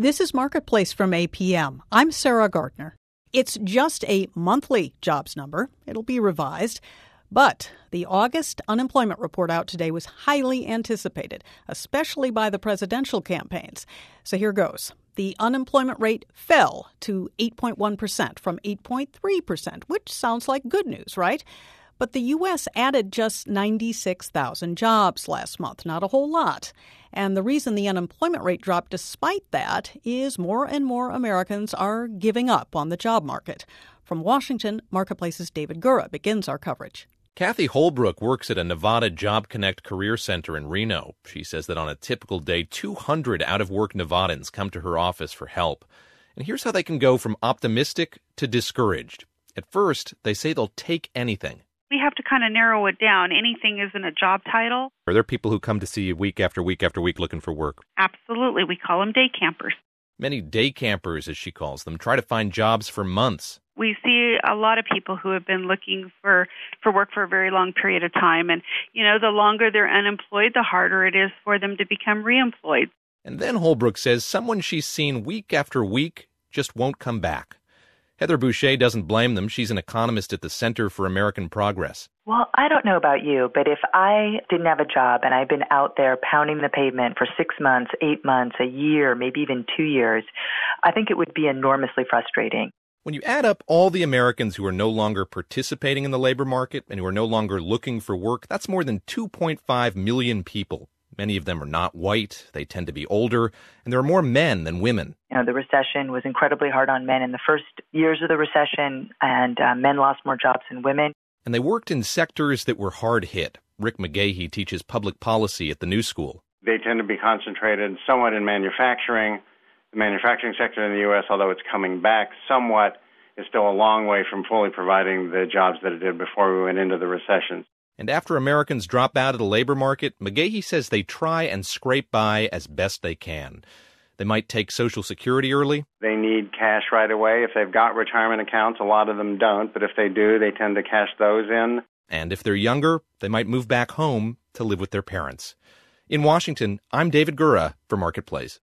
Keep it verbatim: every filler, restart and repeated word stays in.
This is Marketplace from A P M. I'm Sarah Gardner. It's just a monthly jobs number. It'll be revised. But the August unemployment report out today was highly anticipated, especially by the presidential campaigns. So here goes. The unemployment rate fell to eight point one percent from eight point three percent, which sounds like good news, right? But the U S added just ninety-six thousand jobs last month, not a whole lot. And the reason the unemployment rate dropped despite that is more and more Americans are giving up on the job market. From Washington, Marketplace's David Gura begins our coverage. Kathy Holbrook works at a Nevada Job Connect Career Center in Reno. She says that on a typical day, two hundred out-of-work Nevadans come to her office for help. And here's how they can go from optimistic to discouraged. At first, they say they'll take anything. We have to kind of narrow it down. Anything isn't a job title. Are there people who come to see you week after week after week looking for work? Absolutely. We call them day campers. Many day campers, as she calls them, try to find jobs for months. We see a lot of people who have been looking for, for work for a very long period of time. And, you know, the longer they're unemployed, the harder it is for them to become reemployed. And then Holbrook says someone she's seen week after week just won't come back. Heather Boucher doesn't blame them. She's an economist at the Center for American Progress. Well, I don't know about you, but if I didn't have a job and I've been out there pounding the pavement for six months, eight months, a year, maybe even two years, I think it would be enormously frustrating. When you add up all the Americans who are no longer participating in the labor market and who are no longer looking for work, that's more than two point five million people. Many of them are not white, they tend to be older, and there are more men than women. You know, the recession was incredibly hard on men in the first years of the recession, and uh, men lost more jobs than women. And they worked in sectors that were hard hit. Rick McGahey teaches public policy at the New School. They tend to be concentrated somewhat in manufacturing. The manufacturing sector in the U S, although it's coming back somewhat, is still a long way from fully providing the jobs that it did before we went into the recession. And after Americans drop out of the labor market, McGahey says they try and scrape by as best they can. They might take Social Security early. They need cash right away. If they've got retirement accounts, a lot of them don't, but if they do, they tend to cash those in. And if they're younger, they might move back home to live with their parents. In Washington, I'm David Gura for Marketplace.